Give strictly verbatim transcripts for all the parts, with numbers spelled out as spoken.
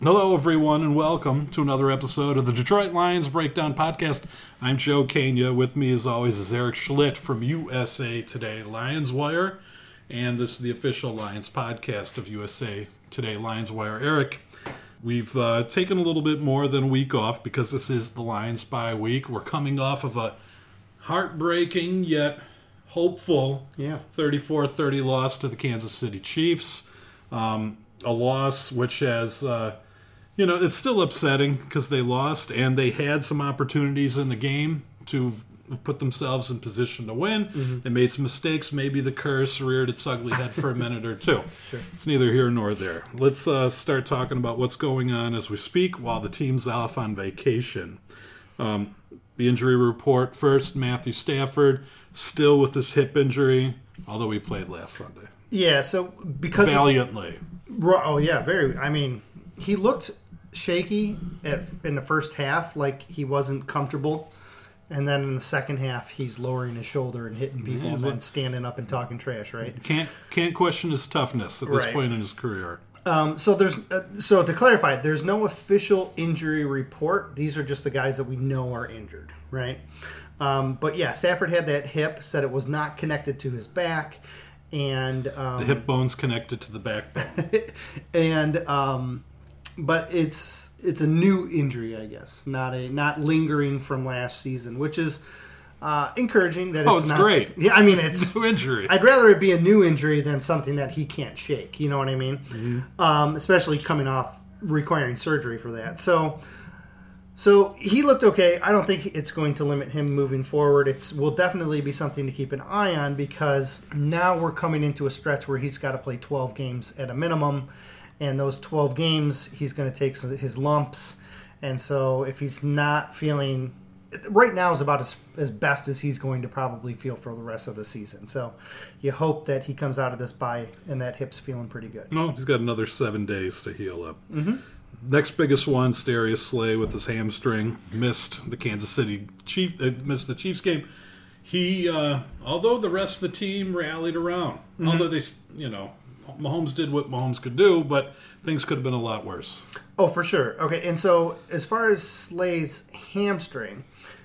Hello, everyone, and welcome to another episode of the Detroit Lions Breakdown Podcast. I'm Joe Kania. With me, as always, is Eric Schlitt from U S A Today Lions Wire, and this is the official Lions podcast of U S A Today Lions Wire. Eric, we've uh, taken a little bit more than a week off because this is the Lions bye week. We're coming off of a heartbreaking yet hopeful yeah. thirty-four thirty loss to the Kansas City Chiefs. Um, a loss which has... Uh, You know, it's still upsetting because they lost and they had some opportunities in the game to put themselves in position to win. Mm-hmm. They made some mistakes. Maybe the curse reared its ugly head for a minute or two. Sure. It's neither here nor there. Let's uh, start talking about what's going on as we speak while the team's off on vacation. Um, the injury report first, Matthew Stafford, still with his hip injury, although he played last Sunday. Yeah, so because... Valiantly. Of, oh, yeah, very... I mean, he looked... shaky at, in the first half, like he wasn't comfortable, and then in the second half he's lowering his shoulder and hitting people yeah, and then standing up and talking trash. Right? Can't can't question his toughness at this right. point in his career. Um, so there's uh, so to clarify, there's no official injury report. These are just the guys that we know are injured, right? Um, but yeah, Stafford had that hip. Said it was not connected to his back, and um, the hip bone's connected to the backbone, and. Um, But it's it's a new injury, I guess, not a not lingering from last season, which is uh, encouraging. That it's oh, it's not, great. Yeah, I mean it's new injury. I'd rather it be a new injury than something that he can't shake. You know what I mean? Mm-hmm. Um, especially coming off requiring surgery for that. So, so he looked okay. I don't think it's going to limit him moving forward. It's will definitely be something to keep an eye on because now we're coming into a stretch where he's got to play twelve games at a minimum. And those twelve games, he's going to take his lumps. And so if he's not feeling... Right now is about as, as best as he's going to probably feel for the rest of the season. So you hope that he comes out of this bye and that hip's feeling pretty good. No, he's got another seven days to heal up. Mm-hmm. Next biggest one, Darius Slay with his hamstring. Missed the Kansas City Chiefs, uh, missed the Chiefs game. He, uh, although the rest of the team rallied around, mm-hmm. although they, you know... Mahomes did what Mahomes could do, but things could have been a lot worse. Oh, for sure. Okay, and so as far as Slay's hamstring,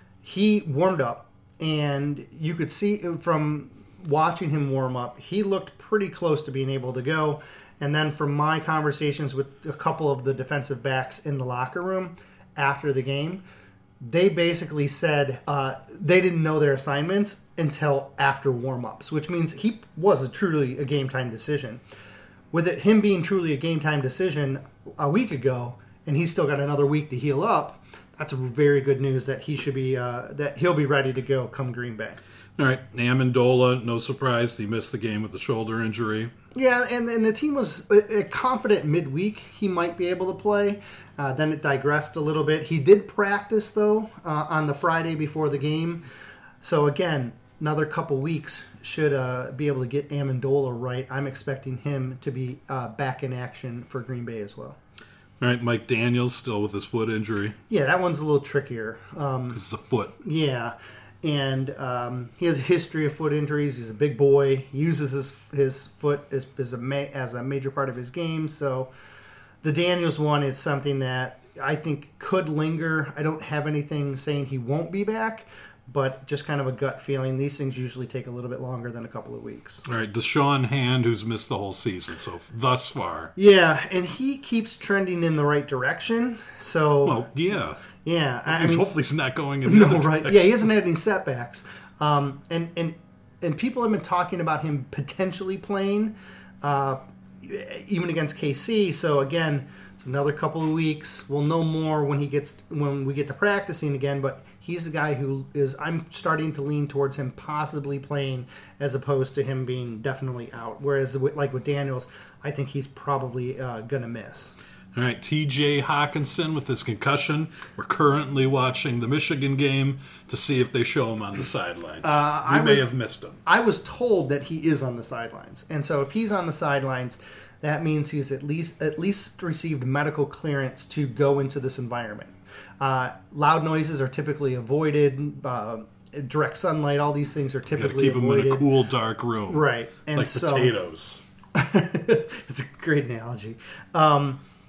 he warmed up, and you could see from watching him warm up, he looked pretty close to being able to go. And then from my conversations with a couple of the defensive backs in the locker room after the game, they basically said uh, they didn't know their assignments until after warm-ups, which means he was a truly a game-time decision. With it, him being truly a game-time decision a week ago, and he's still got another week to heal up, that's very good news that he should be uh, that he'll be ready to go come Green Bay. All right, Amendola, no surprise, he missed the game with a shoulder injury. Yeah, and, and the team was uh, confident midweek he might be able to play. Uh, then it digressed a little bit. He did practice, though, uh, on the Friday before the game. So, again, another couple weeks should uh, be able to get Amendola right. I'm expecting him to be uh, back in action for Green Bay as well. All right, Mike Daniels still with his foot injury. Yeah, that one's a little trickier. Um, it's the foot. Yeah, and um, he has a history of foot injuries. He's a big boy. He uses his his foot as, as, a, ma- as a major part of his game, so... The Daniels one is something that I think could linger. I don't have anything saying he won't be back, but just kind of a gut feeling. These things usually take a little bit longer than a couple of weeks. All right, Deshaun Hand, who's missed the whole season so thus far. Yeah, and he keeps trending in the right direction. So, well, yeah, yeah. I he's, mean, hopefully he's not going in the no other right. direction. Yeah, he hasn't had any setbacks. Um, and and and people have been talking about him potentially playing. Uh, even against K C. So again, it's another couple of weeks. We'll know more when he gets when we get to practicing again. But he's a guy who is I'm starting to lean towards him possibly playing as opposed to him being definitely out. Whereas with, like with Daniels, I think he's probably uh, gonna miss. All right, T J Hawkinson with his concussion. We're currently watching the Michigan game to see if they show him on the sidelines. Uh, we I may was, have missed him. I was told that he is on the sidelines. And so if he's on the sidelines, that means he's at least at least received medical clearance to go into this environment. Uh, loud noises are typically avoided. Uh, direct sunlight, all these things are typically keep avoided. Keep them in a cool, dark room. Right. And like so, potatoes. It's a great analogy. Um,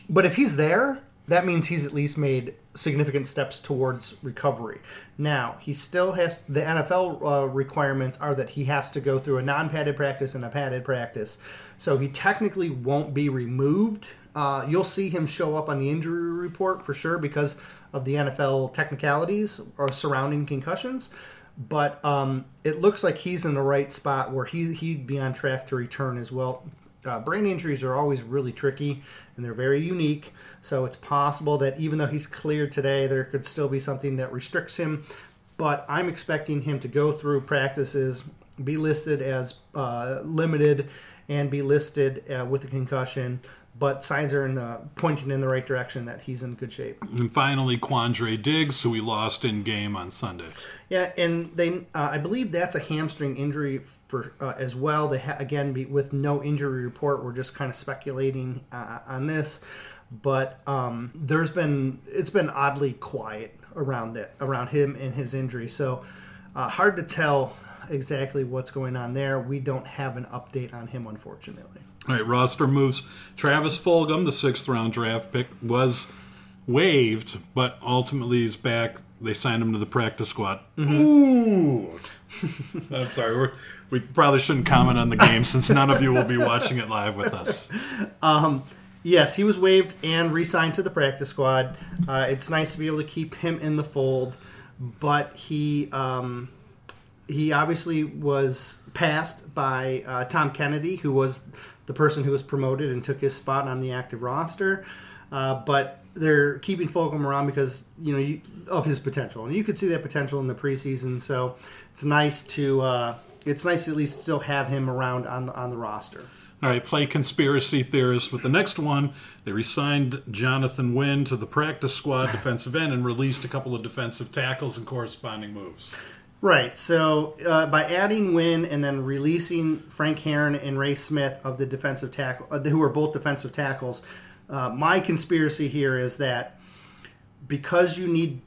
But if he's there, that means he's at least made significant steps towards recovery. Now, he still has, the N F L uh, requirements are that he has to go through a non-padded practice and a padded practice. So he technically won't be removed. Uh, you'll see him show up on the injury report for sure because of the N F L technicalities or surrounding concussions. But um, it looks like he's in the right spot where he, he'd be on track to return as well. Uh, brain injuries are always really tricky, and they're very unique. So it's possible that even though he's cleared today, there could still be something that restricts him. But I'm expecting him to go through practices, be listed as uh, limited, and be listed uh, with a concussion. But signs are in the, pointing in the right direction that he's in good shape. And finally, Quandre Diggs, who we lost in game on Sunday. Yeah, and they, uh, I believe that's a hamstring injury for uh, as well. They ha- again, be, with no injury report, we're just kind of speculating uh, on this. But um, there's been it's been oddly quiet around that around him and his injury. So uh, hard to tell exactly what's going on there. We don't have an update on him, unfortunately. All right, roster moves. Travis Fulgham, the sixth round draft pick, was waived, but ultimately he's back. They signed him to the practice squad. Mm-hmm. Ooh. I'm sorry. We're, we probably shouldn't comment on the game since none of you will be watching it live with us. Um, yes, he was waived and re-signed to the practice squad. Uh, it's nice to be able to keep him in the fold, but he um, he obviously was passed by uh, Tom Kennedy, who was the person who was promoted and took his spot on the active roster. Uh, but they're keeping Fulgham around because, you know, you, of his potential, and you could see that potential in the preseason. So it's nice to uh, it's nice to at least still have him around on the on the roster. All right, play conspiracy theorists with the next one. They re-signed Jonathan Wynn to the practice squad defensive end and released a couple of defensive tackles and corresponding moves. Right. So uh, by adding Wynn and then releasing Frank Heron and Ray Smith of the defensive tackle, uh, who are both defensive tackles, uh, my conspiracy here is that because you need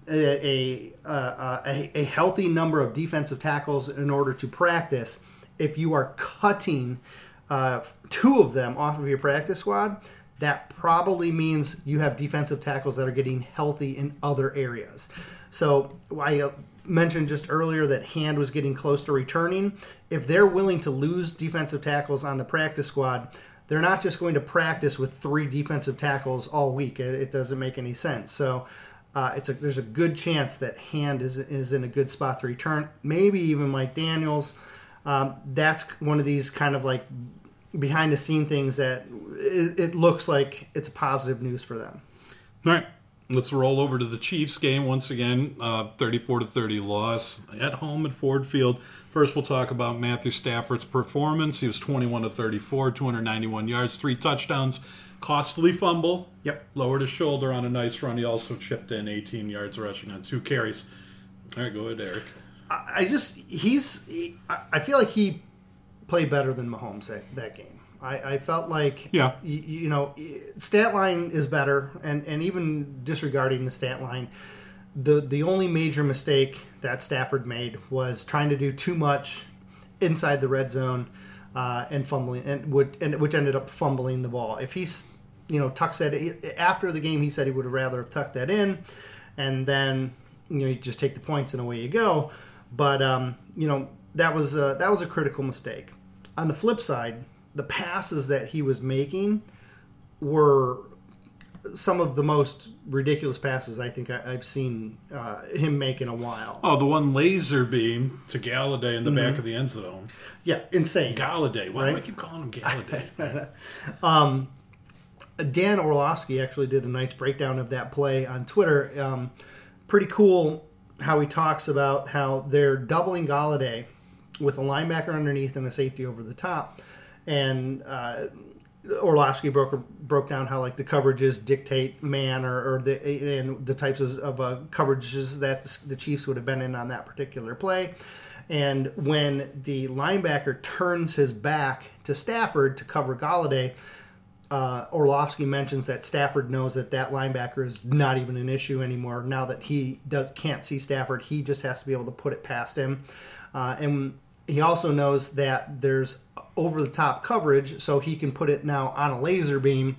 a a, a a healthy number of defensive tackles in order to practice, if you are cutting uh, two of them off of your practice squad, that probably means you have defensive tackles that are getting healthy in other areas. So I mentioned just earlier that Hand was getting close to returning. If they're willing to lose defensive tackles on the practice squad, they're not just going to practice with three defensive tackles all week. It doesn't make any sense. So uh, it's a, there's a good chance that Hand is is in a good spot to return. Maybe even Mike Daniels. Um, that's one of these kind of like behind the scene things that it, it looks like it's positive news for them. All right. Let's roll over to the Chiefs game once again. Uh, thirty-four to thirty loss at home at Ford Field. First, we'll talk about Matthew Stafford's performance. He was twenty-one to thirty-four, two hundred ninety-one yards, three touchdowns, costly fumble. Yep. Lowered his shoulder on a nice run. He also chipped in eighteen yards rushing on two carries. All right, go ahead, Eric. I, I just he's he, I, I feel like he played better than Mahomes that, that game. I, I felt like, yeah. you, you know, stat line is better, and, and even disregarding the stat line, the the only major mistake that Stafford made was trying to do too much inside the red zone uh, and fumbling, and would and which ended up fumbling the ball. If he's, you know, tucks that after the game, he said he would have rather have tucked that in, and then you know you just take the points and away you go. But um, you know that was a, that was a critical mistake. On the flip side, the passes that he was making were some of the most ridiculous passes I think I, I've seen uh, him make in a while. Oh, the one laser beam to Galladay in the Mm-hmm. back of the end zone. Yeah, insane. Galladay. Why right? do I keep calling him Galladay? um, Dan Orlovsky actually did a nice breakdown of that play on Twitter. Um, pretty cool how he talks about how they're doubling Galladay with a linebacker underneath and a safety over the top. And uh, Orlovsky broke broke down how like the coverages dictate man or, or the and the types of, of uh, coverages that the, the Chiefs would have been in on that particular play. And when the linebacker turns his back to Stafford to cover Galladay, uh, Orlovsky mentions that Stafford knows that that linebacker is not even an issue anymore. Now that he does, can't see Stafford, he just has to be able to put it past him. Uh, and he also knows that there's over-the-top coverage, so he can put it now on a laser beam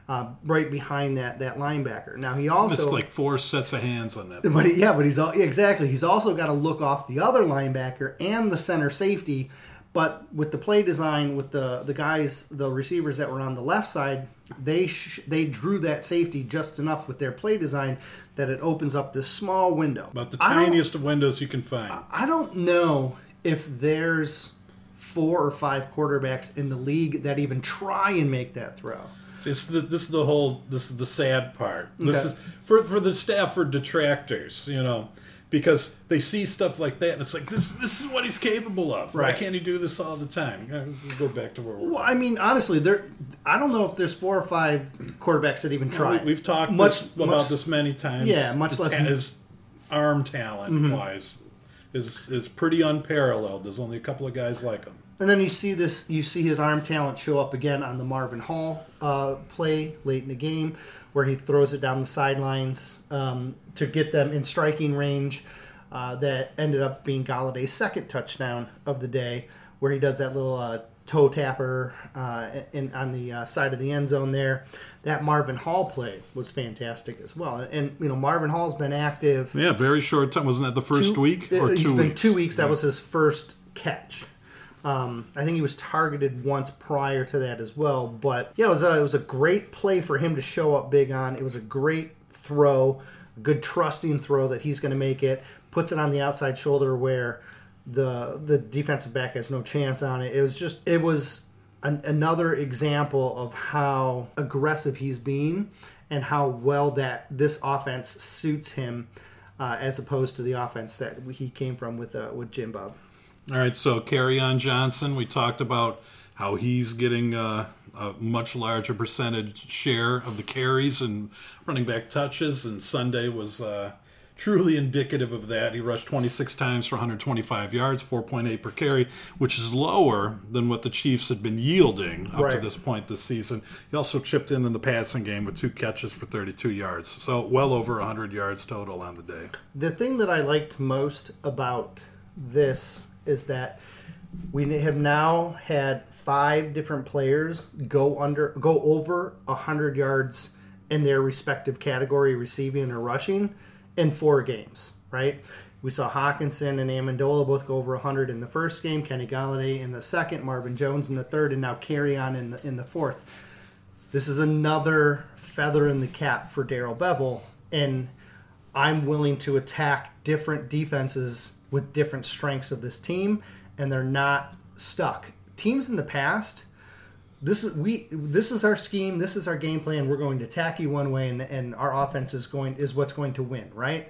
uh, right behind that that linebacker. Now he also It's like four sets of hands on that. But he, yeah, but he's all, exactly. He's also got to look off the other linebacker and the center safety. But with the play design, with the the guys, the receivers that were on the left side, they sh- they drew that safety just enough with their play design that it opens up this small window. About the tiniest of windows you can find. I don't know if there's four or five quarterbacks in the league that even try and make that throw. It's the, this is the whole. This is the sad part. This Okay. is for for the Stafford detractors, you know, because they see stuff like that and it's like this. This is what he's capable of. Why Right. can't he do this all the time? Uh, We'll go back to where we're. Well, I mean, honestly, there. I don't know if there's four or five quarterbacks that even try. We, we've talked Much- this, about much- this many times. Yeah, much The less- ta- his arm talent Mm-hmm. wise is is pretty unparalleled. There's only a couple of guys like him. And then you see this, you see his arm talent show up again on the Marvin Hall uh, play late in the game, where he throws it down the sidelines um, to get them in striking range. Uh, that ended up being Galladay's second touchdown of the day, where he does that little uh, toe tapper uh, in on the uh, side of the end zone there. That Marvin Hall play was fantastic as well. And you know, Marvin Hall's been active. Yeah, very short time. Wasn't that the first two- week or He's two been weeks? two weeks. That was his first catch. Um, I think he was targeted once prior to that as well. But yeah, it was a, it was a great play for him to show up big on. It was a great throw, a good trusting throw that he's going to make it. Puts it on the outside shoulder where the the defensive back has no chance on it. It was just it was an, another example of how aggressive he's being and how well that this offense suits him uh, as opposed to the offense that he came from with uh, with Jim Bob. All right, so Kerryon Johnson, we talked about how he's getting uh, a much larger percentage share of the carries and running back touches, and Sunday was uh, truly indicative of that. He rushed twenty-six times for one hundred twenty-five yards, four point eight per carry, which is lower than what the Chiefs had been yielding up to Right. this point this season. He also chipped in in the passing game with two catches for thirty-two yards, so well over one hundred yards total on the day. The thing that I liked most about this is that we have now had five different players go under, go over one hundred yards in their respective category, receiving or rushing, in four games, right? We saw Hawkinson and Amendola both go over one hundred in the first game, Kenny Galladay in the second, Marvin Jones in the third, and now Kerryon in the, in the fourth. This is another feather in the cap for Darrell Bevell, and I'm willing to attack different defenses with different strengths of this team, and they're not stuck. Teams in the past, this is we this is our scheme, this is our game plan. We're going to attack you one way, and, and our offense is going is what's going to win, right?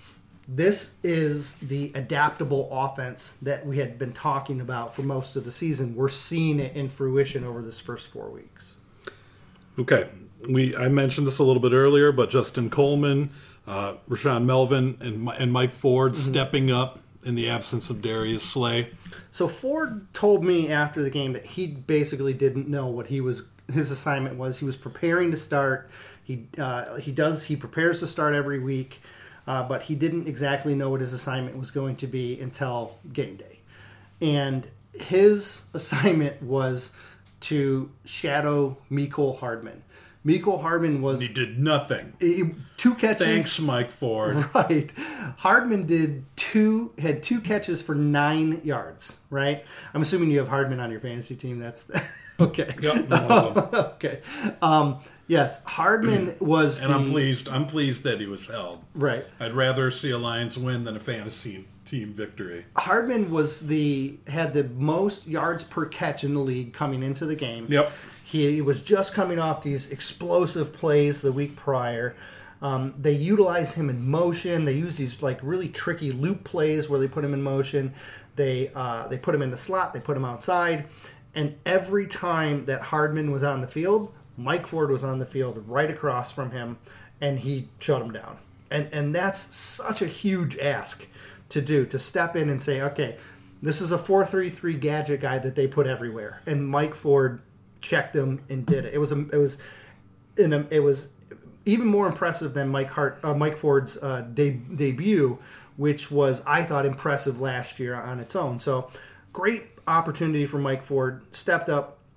This is the adaptable offense that we had been talking about for most of the season. We're seeing it in fruition over this first four weeks. Okay, we I mentioned this a little bit earlier, but Justin Coleman, uh, Rashaan Melvin, and Mi- and Mike Ford Mm-hmm. stepping up in the absence of Darius Slay. So Ford told me after the game that he basically didn't know what he was his assignment was. He was preparing to start. He uh, he does he prepares to start every week, uh, but he didn't exactly know what his assignment was going to be until game day. And his assignment was to shadow Mecole Hardman. Mecole Hardman was He did nothing. he- two catches. Thanks, Mike Ford. Right. Hardman did two had two catches for nine yards, right? I'm assuming you have Hardman on your fantasy team. That's okay. Yep, one of them. Okay. Um, yes, Hardman was And the, I'm pleased. I'm pleased that he was held. Right. I'd rather see a Lions win than a fantasy team victory. Hardman was the had the most yards per catch in the league coming into the game. Yep. He was just coming off these explosive plays the week prior. Um, they utilize him in motion. They use these like really tricky loop plays where they put him in motion. They uh, they put him in the slot. They put him outside. And every time that Hardman was on the field, Mike Ford was on the field right across from him, and he shut him down. And and that's such a huge ask to do, to step in and say, okay, this is a four three three gadget guy that they put everywhere. And Mike Ford checked him and did it. It was a, it was in a, it was even more impressive than Mike Hart uh, Mike Ford's uh, de- debut, which was, I thought, impressive last year on its own. So great opportunity for Mike Ford, stepped up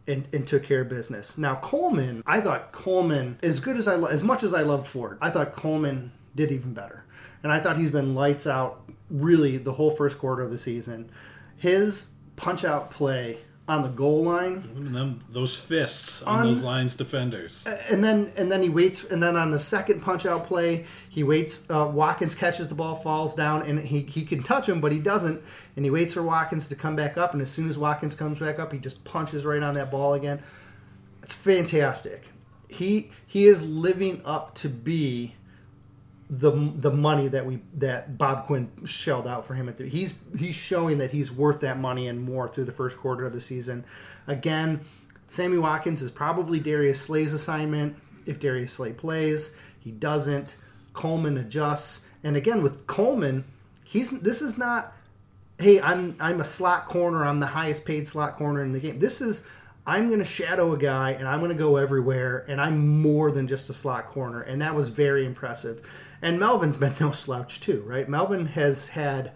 and, and took care of business. Now Coleman, I thought Coleman, as good as I lo- as much as I loved Ford, I thought Coleman did even better, and I thought he's been lights out really the whole first quarter of the season. His punch out play on the goal line, and then those fists on, on those Lions defenders, and then and then he waits, and then on the second punch out play, he waits. Uh, Watkins catches the ball, falls down, and he he can touch him, but he doesn't, and he waits for Watkins to come back up, and as soon as Watkins comes back up, he just punches right on that ball again. It's fantastic. He he is living up to be the the money that we that Bob Quinn shelled out for him at the, he's he's showing that he's worth that money and more through the first quarter of the season. Again, Sammy Watkins is probably Darius Slay's assignment if Darius Slay plays. He doesn't. Coleman adjusts, and again with Coleman, he's this is not, hey, I'm I'm a slot corner, I'm the highest paid slot corner in the game. This is, I'm going to shadow a guy and I'm going to go everywhere, and I'm more than just a slot corner, and that was very impressive. And Melvin's been no slouch too, right? Melvin has had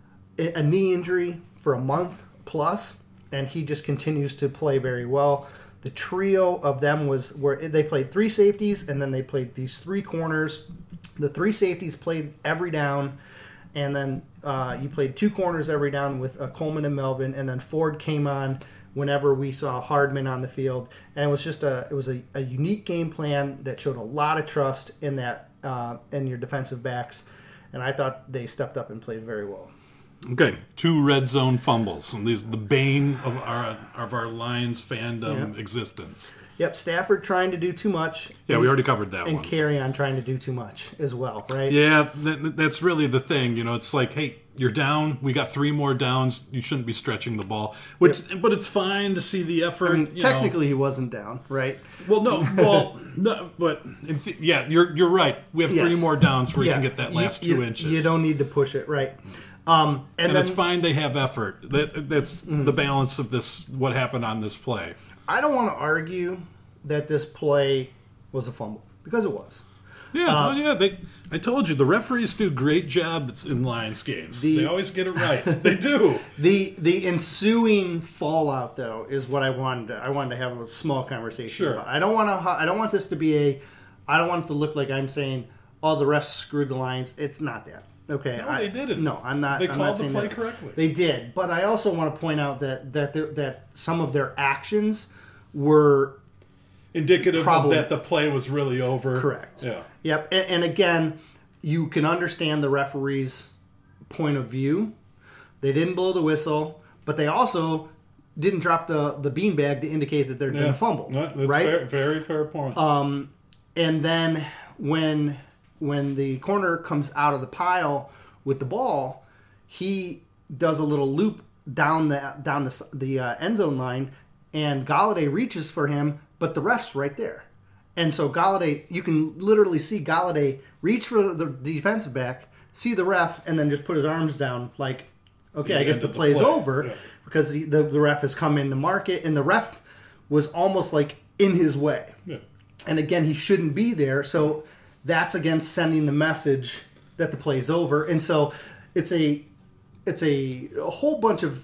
a knee injury for a month plus, and he just continues to play very well. The trio of them was where they played three safeties, and then they played these three corners. The three safeties played every down, and then uh, you played two corners every down with uh, Coleman and Melvin, and then Ford came on whenever we saw Hardman on the field, and it was just a it was a, a unique game plan that showed a lot of trust in that uh, in your defensive backs, and I thought they stepped up and played very well. Okay, two red zone fumbles, and these the bane of our of our Lions fandom Yep. existence. Yep, Stafford trying to do too much. Yeah, and, we already covered that and one. And carry on trying to do too much as well, right? Yeah, that, that's really the thing. You know, it's like, hey, you're down. We got three more downs. You shouldn't be stretching the ball. Which, yep. But it's fine to see the effort. I mean, you technically, know. He wasn't down, right? Well, no, well, no, but th- yeah, you're you're right. We have yes. three more downs where yeah. you can get that last you, two you, inches. You don't need to push it, right? Um, and and then, it's fine they have effort. That that's mm. the balance of this. What happened on this play? I don't want to argue that this play was a fumble, because it was. Yeah, uh, yeah. They, I told you the referees do a great job in Lions games. The, they always get it right. They do. The the ensuing fallout, though, is what I wanted. To, I wanted to have a small conversation sure. about. I don't want to. I don't want this to be a. I don't want it to look like I'm saying, "Oh, the refs screwed the Lions." It's not that. Okay. No, I, they didn't. No, I'm not. They I'm called not the play that. correctly. They did, but I also want to point out that that that some of their actions were indicative Probably. of that the play was really over. Correct. Yeah. Yep. And, and again, you can understand the referee's point of view. They didn't blow the whistle, but they also didn't drop the, the beanbag to indicate that there'd yeah. been a fumble. No, that's right? fair, very fair point. Um, and then when when the corner comes out of the pile with the ball, he does a little loop down the down the, the uh, end zone line, and Galladay reaches for him, but the ref's right there. And so Galladay, you can literally see Galladay reach for the defensive back, see the ref, and then just put his arms down like, okay, yeah, I guess the play's play. over yeah. because the, the, the ref has come in to mark it, and the ref was almost like in his way. Yeah. And again, he shouldn't be there, so that's again sending the message that the play's over. And so it's a it's a, a whole bunch of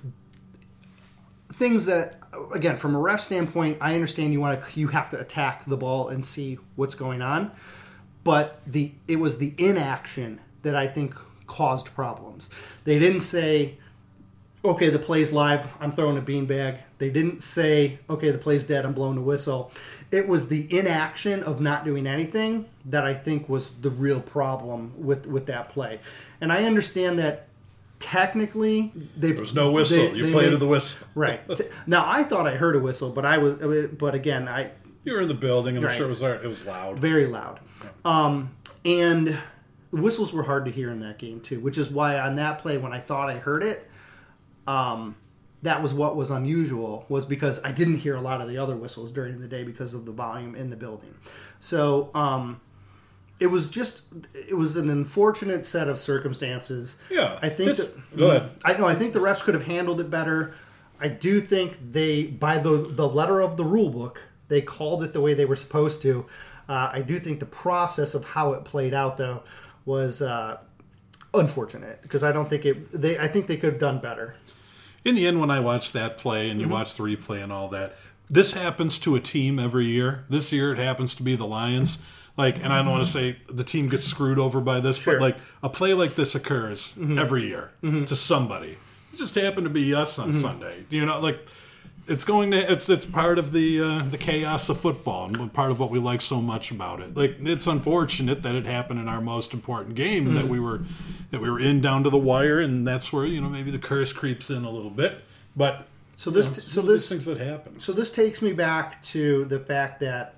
things that, again, from a ref standpoint, I understand you want to you have to attack the ball and see what's going on, but the it was the inaction that I think caused problems. They didn't say, okay, the play's live, I'm throwing a beanbag. They didn't say, okay, the play's dead, I'm blowing a whistle. It was the inaction of not doing anything that I think was the real problem with, with that play. And I understand that technically they there was no whistle. They, you they played made, to the whistle, right? Now I thought I heard a whistle, but I was, but again, I you were in the building, and I'm right. sure it was it was loud, very loud, yeah. um, and whistles were hard to hear in that game too, which is why on that play when I thought I heard it, um, that was what was unusual, was because I didn't hear a lot of the other whistles during the day because of the volume in the building. So um, it was just it was an unfortunate set of circumstances. Yeah, I think this, that, go ahead. I know I think the refs could have handled it better. I do think they, by the the letter of the rule book, they called it the way they were supposed to. Uh, I do think the process of how it played out though was uh, unfortunate, because I don't think it. They I think they could have done better. In the end, when I watched that play and you mm-hmm. watch the replay and all that, this happens to a team every year. This year it happens to be the Lions. Like, and I don't want to say the team gets screwed over by this, Sure. but like a play like this occurs mm-hmm. every year mm-hmm. to somebody. It just happened to be us on mm-hmm. Sunday. You know, like it's going to it's it's part of the uh, the chaos of football and part of what we like so much about it. Like, it's unfortunate that it happened in our most important game mm-hmm. that we were that we were in down to the wire, and that's where, you know, maybe the curse creeps in a little bit. But so this you know, so this things that happen. So this takes me back to the fact that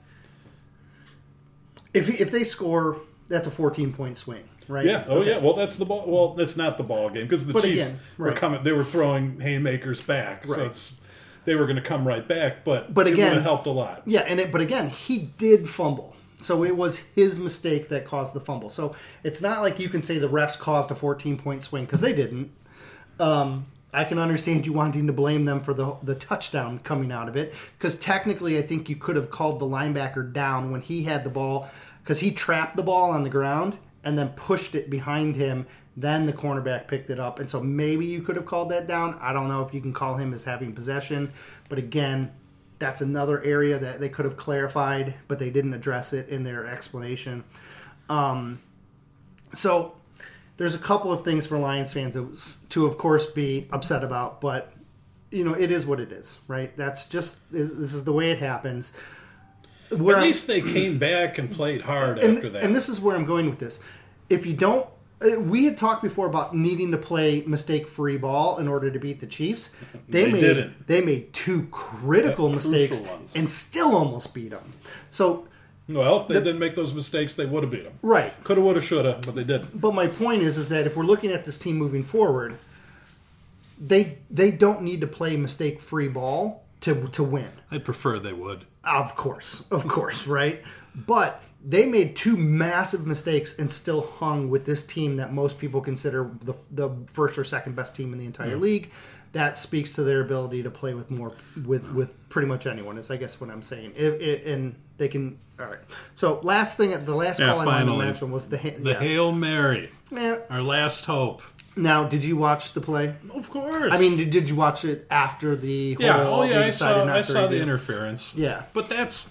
if if they score, that's a fourteen point swing, right? Yeah. Oh, okay. yeah. Well, that's the ball. Well, that's not the ball game because the but Chiefs again, right. were coming. They were throwing haymakers back, right. so it's they were going to come right back. But but it again, would have helped a lot. Yeah, and it, but again, he did fumble, so it was his mistake that caused the fumble. So it's not like you can say the refs caused a fourteen point swing because they didn't. Um, I can understand you wanting to blame them for the the touchdown coming out of it because technically, I think you could have called the linebacker down when he had the ball. Because he trapped the ball on the ground and then pushed it behind him. Then the cornerback picked it up. And so maybe you could have called that down. I don't know if you can call him as having possession. But again, that's another area that they could have clarified, but they didn't address it in their explanation. Um, so there's a couple of things for Lions fans to, to, of course, be upset about. But, you know, it is what it is, right? That's just, this is the way it happens. Where At least I'm, they came back and played hard and, after that. And this is where I'm going with this. If you don't, we had talked before about needing to play mistake-free ball in order to beat the Chiefs. They, they made, didn't. They made two critical yeah, mistakes and still almost beat them. So, well, if they the, didn't make those mistakes, they would have beat them. Right. Coulda, woulda, shoulda, but they didn't. But my point is, is that if we're looking at this team moving forward, they they don't need to play mistake-free ball to to win. I'd prefer they would. Of course, of course, right? But they made two massive mistakes and still hung with this team that most people consider the the first or second best team in the entire yeah. league. That speaks to their ability to play with more with, with pretty much anyone. Is I guess what I'm saying. It, it, and they can. All right. So last thing, the last yeah, call I wanted to mention was the the yeah. Hail Mary, yeah. our last hope. Now, did you watch the play? Of course. I mean, did, did you watch it after the whole... Yeah, oh yeah, I saw, I saw the interference. Yeah. But that's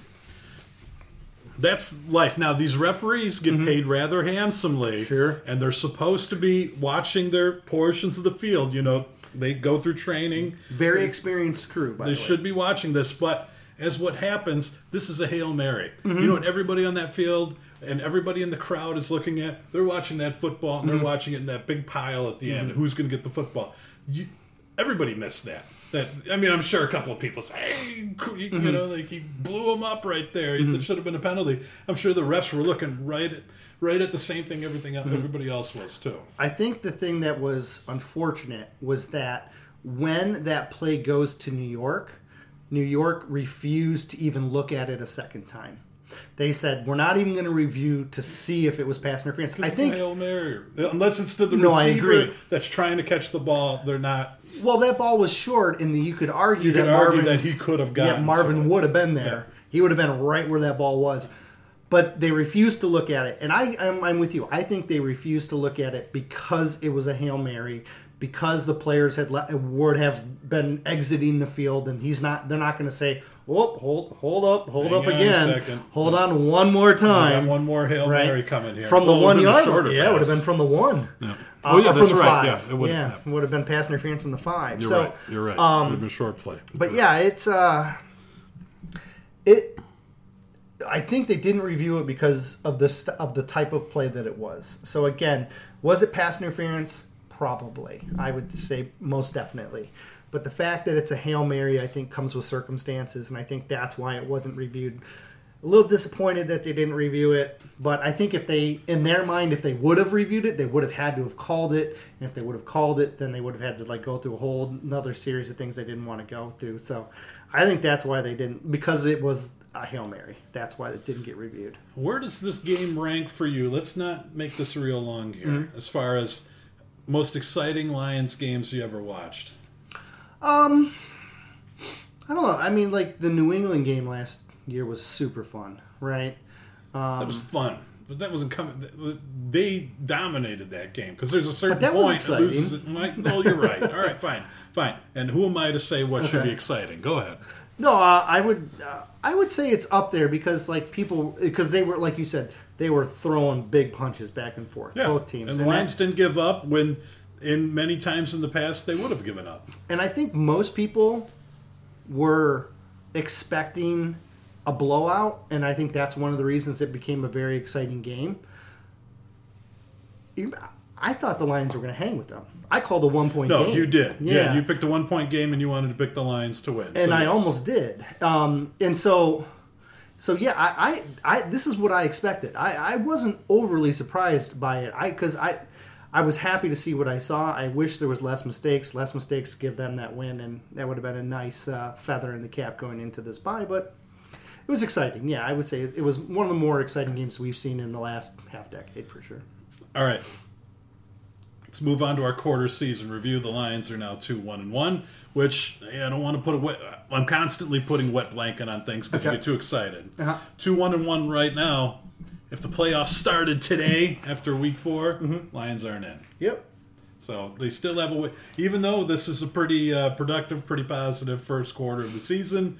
that's life. Now, these referees get mm-hmm. paid rather handsomely. Sure. And they're supposed to be watching their portions of the field. You know, they go through training. Very experienced crew, by They the way. should be watching this, but as what happens, this is a Hail Mary. Mm-hmm. You know what everybody on that field... and everybody in the crowd is looking at, they're watching that football, and they're mm-hmm. watching it in that big pile at the end. Mm-hmm. Who's going to get the football? You, everybody missed that. That I mean, I'm sure a couple of people say, hey, you mm-hmm. know, like he blew him up right there. Mm-hmm. That should have been a penalty. I'm sure the refs were looking right at, right at the same thing everything mm-hmm. everybody else was, too. I think the thing that was unfortunate was that when that play goes to New York, New York refused to even look at it a second time. They said, we're not even going to review to see if it was pass interference. I think, Hail Mary. Unless it's to the no, receiver that's trying to catch the ball, they're not. Well, that ball was short, and you could argue you that could argue Marvin that he could have gotten. Yeah, Marvin would have been there. Yeah. He would have been right where that ball was. But they refused to look at it, and I, I'm, I'm with you. I think they refused to look at it because it was a Hail Mary, because the players had let, would have been exiting the field, and he's not. They're not going to say, "Whoop, hold, hold up, hold Hang up again, hold on one more time." One more Hail right? Mary coming here from the well, one yard. Yeah, it would have been from the one. Yeah. Oh yeah, uh, that's from the right. Five. Yeah, it would yeah, have would have been pass interference from the five. You're so, right. You're right. Um, it would have been a short play. But yeah, it's uh, it. I think they didn't review it because of the st- of the type of play that it was. So again, was it pass interference? Probably. I would say most definitely. But the fact that it's a Hail Mary, I think, comes with circumstances, and I think that's why it wasn't reviewed. A little disappointed that they didn't review it, but I think if they, in their mind, if they would have reviewed it, they would have had to have called it, and if they would have called it, then they would have had to like go through a whole another series of things they didn't want to go through. So I think that's why they didn't, because it was a Hail Mary. That's why it didn't get reviewed. Where does this game rank for you? Let's not make this real long here. Mm-hmm. As far as most exciting Lions games you ever watched. Um, I don't know. I mean, like the New England game last year was super fun, right? Um, that was fun, but that wasn't coming. They dominated that game because there's a certain but that point. Was exciting. It loses, well, you're right. All right, fine, fine. And who am I to say what okay. should be exciting? Go ahead. No, uh, I would uh, I would say it's up there because like people because they were like you said they were throwing big punches back and forth Yeah. both teams And the Lions didn't give up when in many times in the past they would have given up. And I think most people were expecting a blowout, and I think that's one of the reasons it became a very exciting game. I thought the Lions were going to hang with them. I called a one-point No, game. you did. Yeah. Yeah. you picked a one-point game and you wanted to pick the Lions to win. And so I yes. almost did. Um, and so, so yeah, I, I, I, this is what I expected. I, I wasn't overly surprised by it. I, because I, I was happy to see what I saw. I wish there was less mistakes. Less mistakes give them that win, and that would have been a nice uh, feather in the cap going into this bye. But it was exciting. Yeah, I would say it was one of the more exciting games we've seen in the last half decade for sure. All right. Let's move on to our quarter season review. The Lions are now two one and one, which I don't want to put a wet. I'm constantly putting wet blanket on things because Okay. you get too excited. Uh-huh. Two one and one right now. If the playoffs started today after week four, Mm-hmm. Lions aren't in. Yep. So they still have a way. Even though this is a pretty uh, productive, pretty positive first quarter of the season,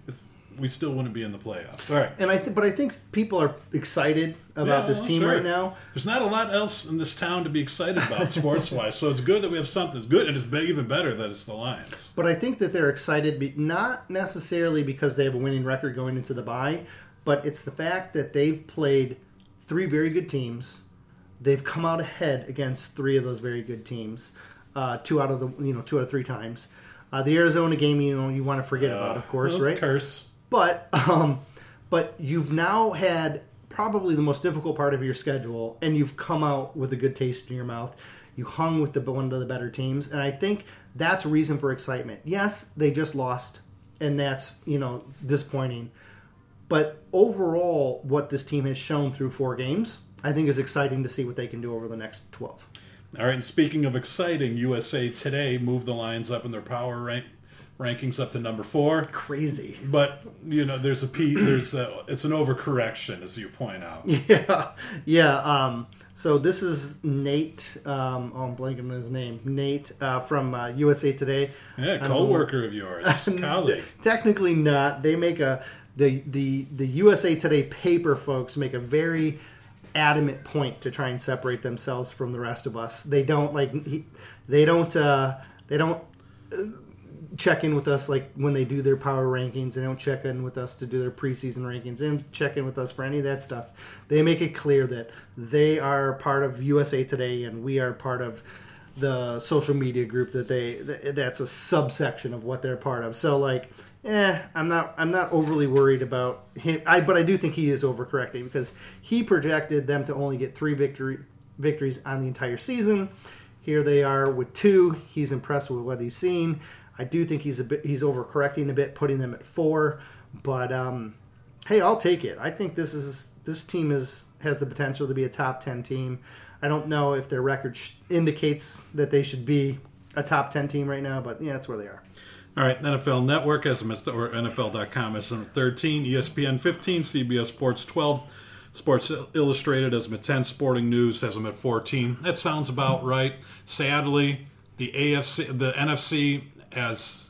we still wouldn't be in the playoffs. All right. And I, th- but I think people are excited about Yeah, this well, team sure. right now. There's not a lot else in this town to be excited about sports-wise, so it's good that we have something that's good, and it's big, even better that it's the Lions. But I think that they're excited, be- not necessarily because they have a winning record going into the bye, but it's the fact that they've played three very good teams. They've come out ahead against three of those very good teams, uh, two out of the you know two out of three times. Uh, the Arizona game, you know, you want to forget Uh, about, of course, little right? Curse. But um, but you've now had probably the most difficult part of your schedule, and you've come out with a good taste in your mouth. You hung with the one of the better teams, and I think that's a reason for excitement. Yes, they just lost, and that's you know disappointing. But overall, what this team has shown through four games, I think is exciting to see what they can do over the next twelve. All right, and speaking of exciting, U S A Today moved the Lions up in their power rank rankings up to number four. Crazy. But you know, there's a P. There's a, it's an overcorrection, as you point out. Yeah, yeah. Um, so this is Nate. Um, oh, I'm blanking on his name. Nate uh, from uh, U S A Today. Yeah, co-worker of yours, colleague. Technically not. They make a the the the U S A Today paper folks make a very adamant point to try and separate themselves from the rest of us. They don't like he, they don't uh, they don't. Uh, check in with us like when they do their power rankings. They don't check in with us to do their preseason rankings. They don't check in with us for any of that stuff. They make it clear that they are part of U S A Today and we are part of the social media group that they that's a subsection of what they're part of. So like eh I'm not I'm not overly worried about him. I but I do think he is overcorrecting because he projected them to only get three victory victories on the entire season. Here they are with two. He's impressed with what he's seen. I do think he's a bit he's overcorrecting a bit, putting them at four. But um, hey, I'll take it. I think this is this team is has the potential to be a top ten team. I don't know if their record sh- indicates that they should be a top ten team right now, but yeah, that's where they are. All right, N F L Network has them at, or N F L dot com has them at thirteen, E S P N fifteen, C B S Sports twelve, Sports Illustrated has them at ten, Sporting News has them at fourteen. That sounds about right. Sadly, the A F C, the N F C has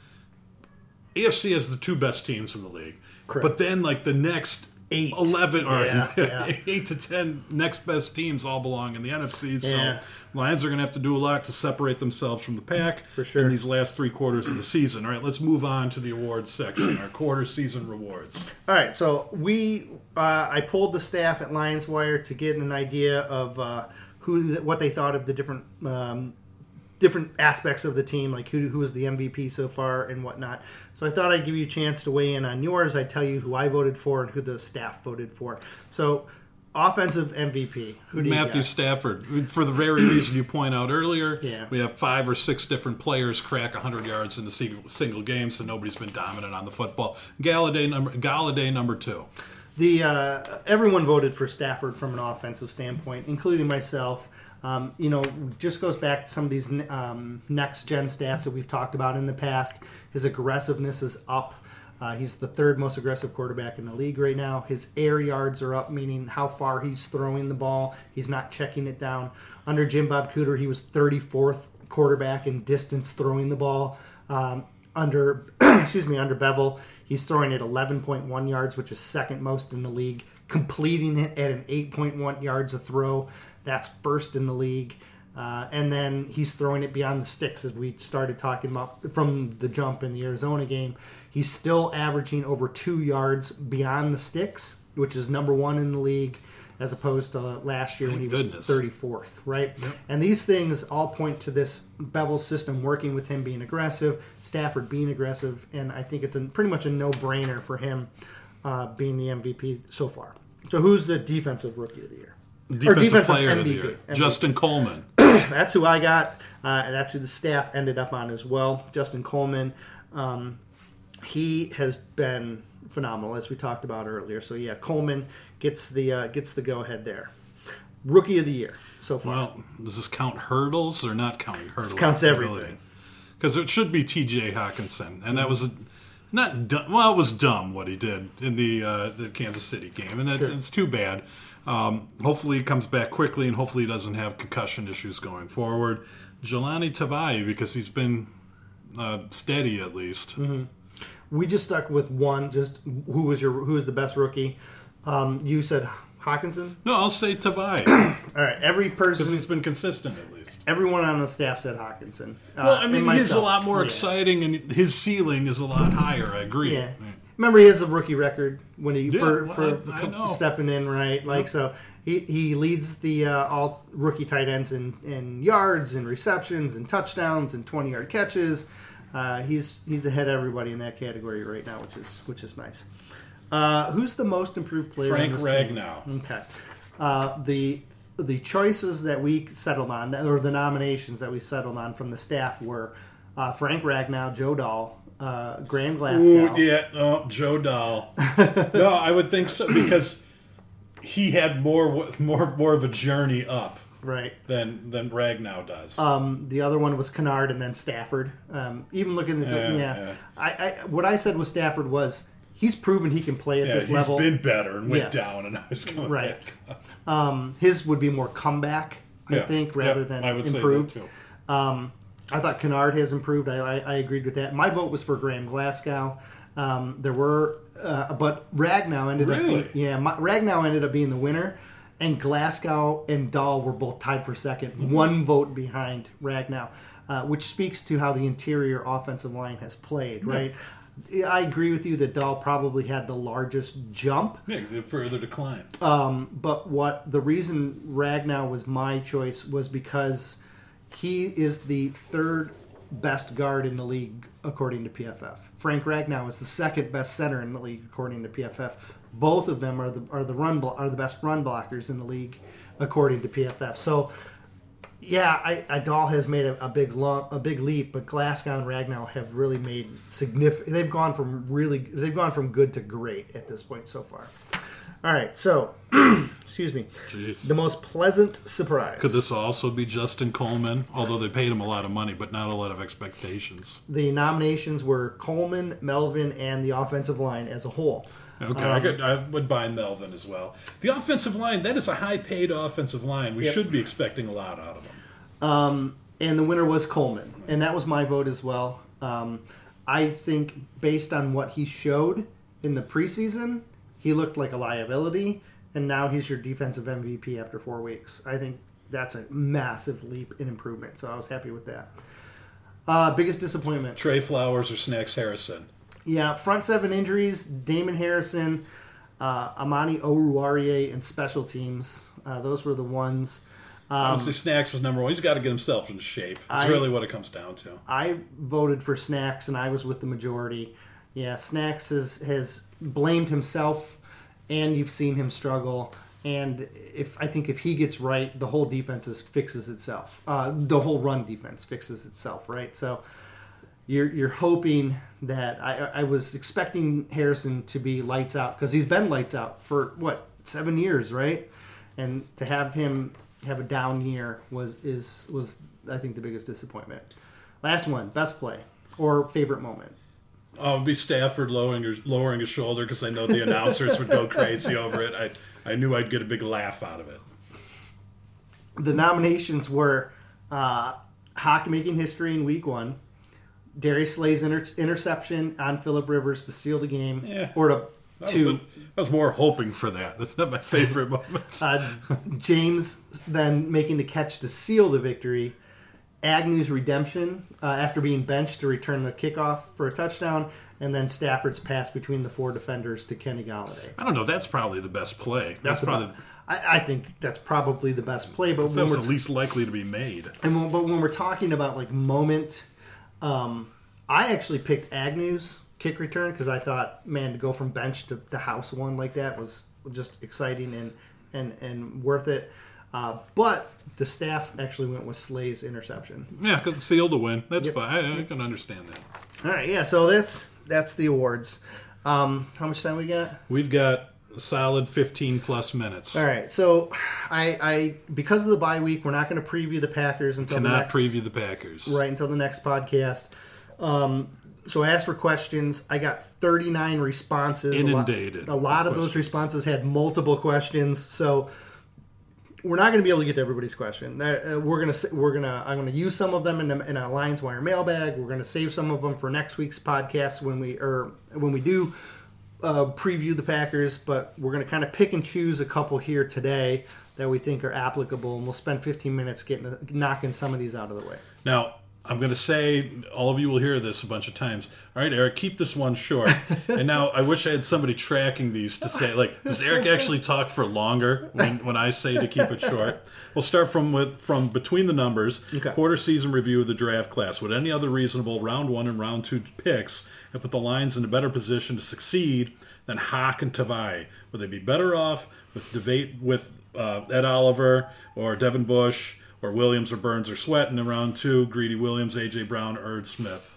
A F C has the two best teams in the league. Correct. But then, like the next Eight. eleven or Yeah, yeah. eight to ten next best teams all belong in the N F C. So Yeah. Lions are going to have to do a lot to separate themselves from the pack For sure. in these last three quarters of the season. All right, let's move on to the awards section, our quarter season rewards. All right, so we uh, I pulled the staff at Lions Wire to get an idea of uh, who what they thought of the different um, different aspects of the team, like who who was the M V P so far and whatnot. So I thought I'd give you a chance to weigh in on yours. I'd tell you who I voted for and who the staff voted for. So offensive M V P, who do you Matthew got? Stafford, for the very reason you point out earlier. Yeah. We have five or six different players crack one hundred yards in a single, single game, so nobody's been dominant on the football. Galladay number Galladay number two. The uh, everyone voted for Stafford from an offensive standpoint, including myself. Um, you know, just goes back to some of these um, next-gen stats that we've talked about in the past. His aggressiveness is up. Uh, he's the third most aggressive quarterback in the league right now. His air yards are up, meaning how far he's throwing the ball. He's not checking it down. Under Jim Bob Cooter, he was thirty-fourth quarterback in distance throwing the ball. Um, under excuse me, under Bevel. He's throwing at eleven point one yards, which is second most in the league. Completing it at an eight point one yards a throw. That's first in the league. Uh, and then he's throwing it beyond the sticks, as we started talking about from the jump in the Arizona game. He's still averaging over two yards beyond the sticks, which is number one in the league, as opposed to last year Thank when he was goodness. thirty-fourth, right? Yep. And these things all point to this Bevel system working with him being aggressive, Stafford being aggressive, and I think it's a, pretty much a no-brainer for him uh, being the M V P so far. So who's the defensive rookie of the year? Defensive, or defensive player M V P, of the year, M V P. Justin Coleman. That's who I got, uh, and that's who the staff ended up on as well. Justin Coleman. Um, he has been phenomenal, as we talked about earlier. So yeah, Coleman gets the uh, gets the go ahead there. Rookie of the year so far. Well, does this count hurdles or not counting hurdles? This counts everything. Because it should be T J Hawkinson, and that was a, not dumb, well, it was dumb what he did in the uh, the Kansas City game, and that's Sure. it's too bad. Um, hopefully he comes back quickly, and hopefully he doesn't have concussion issues going forward. Jelani Tavai, because he's been uh, steady at least. Mm-hmm. We just stuck with one. Just who was your who was the best rookie? Um, you said Hawkinson. No, I'll say Tavai All right, every because person, he's been consistent at least. everyone on the staff said Hawkinson. Uh, Well, I and mean, he's a myself. lot more Yeah. exciting, and his ceiling is a lot higher. I agree. Yeah. Remember, he has a rookie record when he Yeah, for, well, for, I- I know. stepping in, right? Like so, he, he leads the uh, all rookie tight ends in, in yards and receptions and touchdowns and twenty yard catches. Uh, he's he's ahead of everybody in that category right now, which is which is nice. Uh, who's the most improved player? Frank on this team? Ragnow. Okay. Uh, the the choices that we settled on, or the nominations that we settled on from the staff were uh, Frank Ragnow, Joe Dahl, uh, Graham Glasgow. Ooh, yeah, no, Joe Dahl. No, I would think so because he had more, more, more of a journey up Right. than than Ragnow does. Um, the other one was Kennard and then Stafford. Um, even looking at the, Yeah, yeah, yeah. I, I what I said with Stafford was he's proven he can play at yeah, this he's level. been better and went Yes. down, and I was coming Right. back up. Um, his would be more comeback, I Yeah, think, rather yeah, than I would improved. say that too. Um, I thought Kennard has improved. I, I, I agreed with that. My vote was for Graham Glasgow. Um, there were, uh, but Ragnow ended Really? up, being, yeah, my, Ragnow ended up being the winner, and Glasgow and Dahl were both tied for second, Mm-hmm. one vote behind Ragnow, uh, which speaks to how the interior offensive line has played. Right, I agree with you that Dahl probably had the largest jump. Yeah, because it further declined. Um, but what the reason Ragnow was my choice was because he is the third best guard in the league according to P F F. Frank Ragnow is the second best center in the league according to P F F. Both of them are the are the run blo- are the best run blockers in the league according to P F F. So yeah, I, I Dahl has made a, a big lump, a big leap, but Glasgow and Ragnow have really made significant. They've gone from really they've gone from good to great at this point so far. All right, so excuse me. Jeez. The most pleasant surprise. Could this also be Justin Coleman? Although they paid him a lot of money, but not a lot of expectations. The nominations were Coleman, Melvin, and the offensive line as a whole. Okay, Um, I, could, I would buy Melvin as well. The offensive line, that is a high-paid offensive line. We Yep. should be expecting a lot out of them. Um, and the winner was Coleman, and that was my vote as well. Um, I think based on what he showed in the preseason, he looked like a liability, and now he's your defensive M V P after four weeks. I think that's a massive leap in improvement, so I was happy with that. Uh, biggest disappointment. Trey Flowers or Snacks Harrison? Yeah, front seven injuries, Damon Harrison, uh, Amani Oruwariye, and special teams. Uh, those were the ones. Um, Honestly, Snacks is number one. He's got to get himself into shape. That's I- really what it comes down to. I voted for Snacks, and I was with the majority. Yeah, Snacks has, has blamed himself, and you've seen him struggle. And if I think if he gets right, the whole defense is, fixes itself. Uh, the whole run defense fixes itself, right? So you're you're hoping that I, I was expecting Harrison to be lights out because he's been lights out for what seven years, right? And to have him have a down year was is was I think the biggest disappointment. Last one, best play or favorite moment. Oh, it'd be Stafford lowering his, lowering his shoulder because I know the announcers would go crazy over it. I I knew I'd get a big laugh out of it. The nominations were uh, Hawk making history in week one, Darius Slay's inter- interception on Phillip Rivers to steal the game, Yeah. or to I to was, I was more hoping for that. That's not my favorite moments. uh, James then making the catch to seal the victory. Agnew's redemption uh, after being benched to return the kickoff for a touchdown, and then Stafford's pass between the four defenders to Kenny Galladay. I don't know. That's probably the best play. That's, That's probably about, I, I think that's probably the best play. But when that's we're the least likely to be made. And when, but when we're talking about like moment, um, I actually picked Agnew's kick return because I thought, man, to go from bench to the house one like that was just exciting and and and worth it. Uh, but the staff actually went with Slay's interception. Yeah, because it's sealed to win. That's Yep. fine. I, I can understand that. All right, yeah. So that's that's the awards. Um, how much time we got? We've got a solid fifteen plus minutes. All right, so I, I because of the bye week, we're not going to preview the Packers until the Cannot next, preview the Packers. right until the next podcast. Um, so I asked for questions. I got thirty-nine responses. Inundated A lot, a lot with of those questions. responses had multiple questions. So we're not going to be able to get to everybody's question. Uh, we're gonna we're gonna I'm gonna use some of them in, a, in a Lions Wire mailbag. We're gonna save some of them for next week's podcast when we or when we do uh, preview the Packers. But we're gonna kind of pick and choose a couple here today that we think are applicable, and we'll spend fifteen minutes getting knocking some of these out of the way. Now, I'm going to say, all of you will hear this a bunch of times. All right, Eric, keep this one short. And now I wish I had somebody tracking these to say, like, does Eric actually talk for longer when, when I say to keep it short? We'll start from with, from between the numbers, Okay. quarter season review of the draft class. Would any other reasonable round one and round two picks have put the Lions in a better position to succeed than Hawk and Tavai? Would they be better off with debate with uh, Ed Oliver or Devin Bush, or Williams or Burns or Sweat, and in round two, Greedy Williams, A J. Brown, Erd Smith?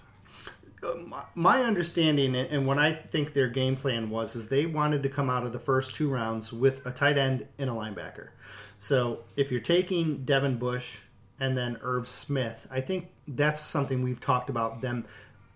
My understanding and what I think their game plan was is they wanted to come out of the first two rounds with a tight end and a linebacker. So if you're taking Devin Bush and then Irv Smith, I think that's something we've talked about them.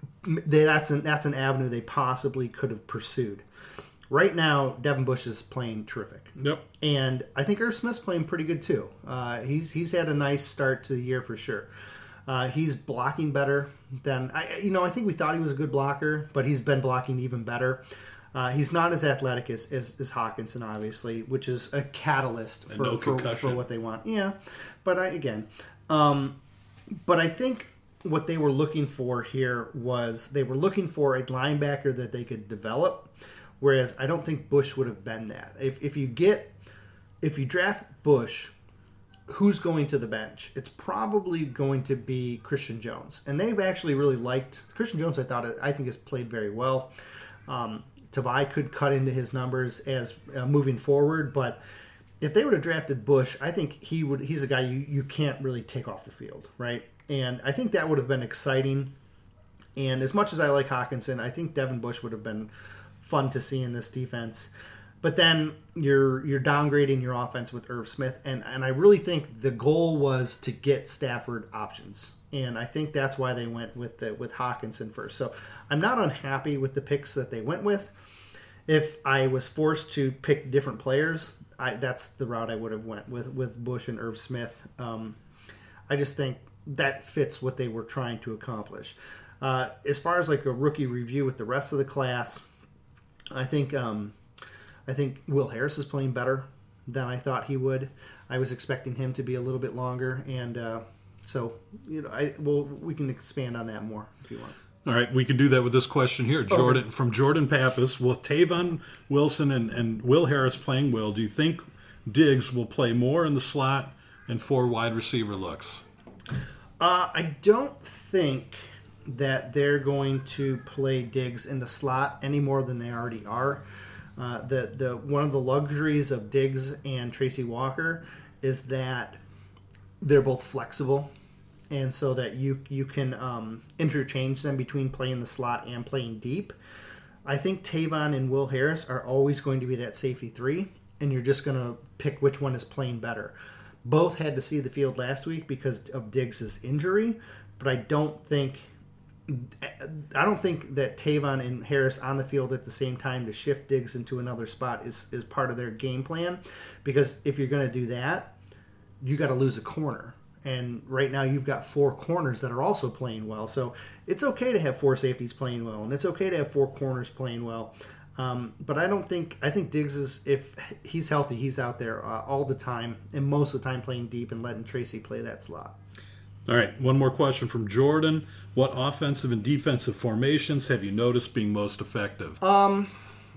That's an, that's an avenue they possibly could have pursued. Right now, Devin Bush is playing terrific. Yep. And I think Irv Smith's playing pretty good too. Uh, he's he's had a nice start to the year for sure. Uh, he's blocking better than I. You know, I think we thought he was a good blocker, but he's been blocking even better. Uh, he's not as athletic as, as, as Hawkinson, obviously, which is a catalyst for, no for, for what they want. Yeah, but I, again, um, but I think what they were looking for here was they were looking for a linebacker that they could develop. Whereas I don't think Bush would have been that. If if you get if you draft Bush, who's going to the bench? It's probably going to be Christian Jones, and they've actually really liked Christian Jones. I thought I think has played very well. Um, Tavai could cut into his numbers as uh, moving forward, but if they would have drafted Bush, I think he would. He's a guy you you can't really take off the field, right? And I think that would have been exciting. And as much as I like Hawkinson, I think Devin Bush would have been fun to see in this defense. But then you're you're downgrading your offense with Irv Smith, and, and I really think the goal was to get Stafford options, and I think that's why they went with the, with Hawkinson first. So I'm not unhappy with the picks that they went with. If I was forced to pick different players, I, that's the route I would have went with with Bush and Irv Smith. Um, I just think that fits what they were trying to accomplish. Uh, as far as like a rookie review with the rest of the class, I think um, I think Will Harris is playing better than I thought he would. I was expecting him to be a little bit longer, and uh, so you know, I well we can expand on that more if you want. All right, we can do that with this question here. Jordan Okay. from Jordan Pappas. With Tavon Wilson and, and Will Harris playing Will, do you think Diggs will play more in the slot and four wide receiver looks? Uh, I don't think that they're going to play Diggs in the slot any more than they already are. Uh, the the one of the luxuries of Diggs and Tracy Walker is that they're both flexible, and so that you you can um, interchange them between playing the slot and playing deep. I think Tavon and Will Harris are always going to be that safety three, and you're just going to pick which one is playing better. Both had to see the field last week because of Diggs' injury, but I don't think I don't think that Tavon and Harris on the field at the same time to shift Diggs into another spot is, is part of their game plan. Because if you're going to do that, you got to lose a corner. And right now you've got four corners that are also playing well. So it's okay to have four safeties playing well, and it's okay to have four corners playing well. Um, but I don't think, I think Diggs is, if he's healthy, he's out there uh, all the time, and most of the time playing deep and letting Tracy play that slot. All right, one more question from Jordan. What offensive and defensive formations have you noticed being most effective? Um,